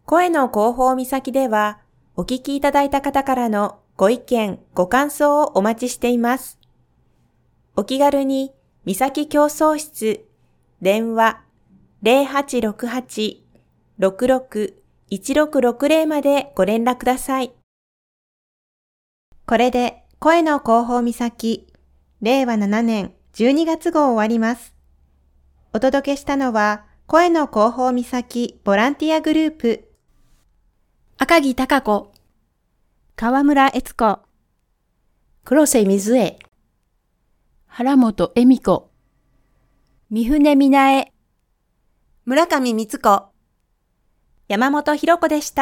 声の広報岬では、お聞きいただいた方からのご意見、ご感想をお待ちしています。お気軽に、岬競争室、電話0868-66-1660までご連絡ください。これで、声の広報岬、令和7年12月号終わります。お届けしたのは、声の広報岬ボランティアグループ、 赤木貴子、 河村悦子、 黒瀬水江、原本恵美子、 三船美奈恵、 村上光子、 山本博子でした。